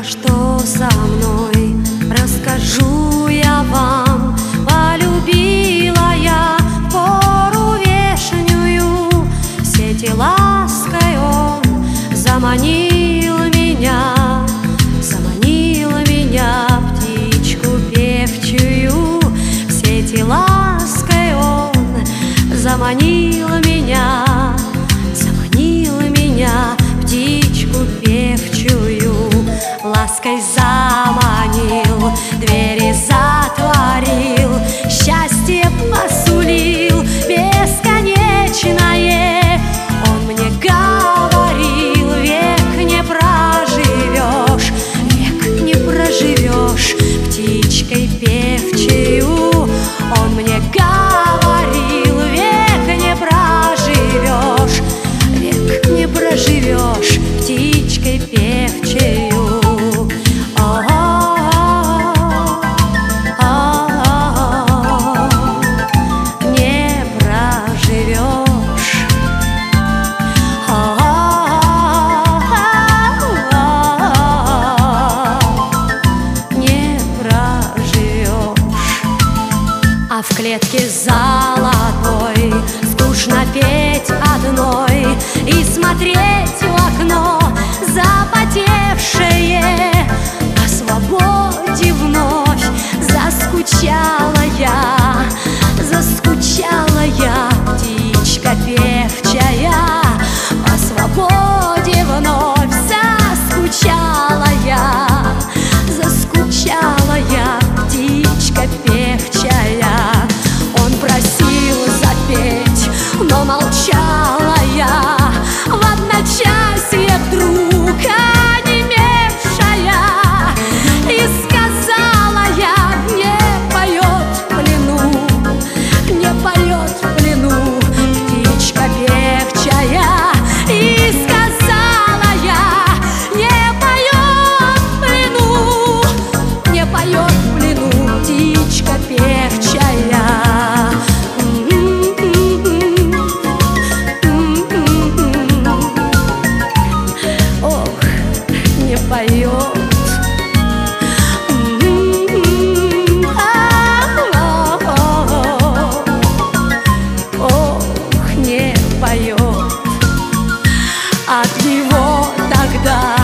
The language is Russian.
что со мной, расскажу я вам. Полюбила я пору вешнюю, в сети лаской он заманил меня, птичку певчую. В сети лаской он заманил меня, птичку певчую. Лаской заманил, двери затворил, счастье посулил бесконечное. Он мне говорил: век не проживешь птичкой певчею. Он мне говорил: век не проживешь птичкой певчею. А в клетке золотой скучно петь одной и смотреть в окно запотевшее. По свободе вновь заскучала я, птичка певчая. По свободе вновь заскучала я, птичка певчая. Он просил запеть, но молчала я, в одночасье вдруг онемевшая. И сказала я: не поет в плену птичка певчая. И сказала я: не поет в плену птичка певчая. Ох, не поет. Ох, не поет. От него тогда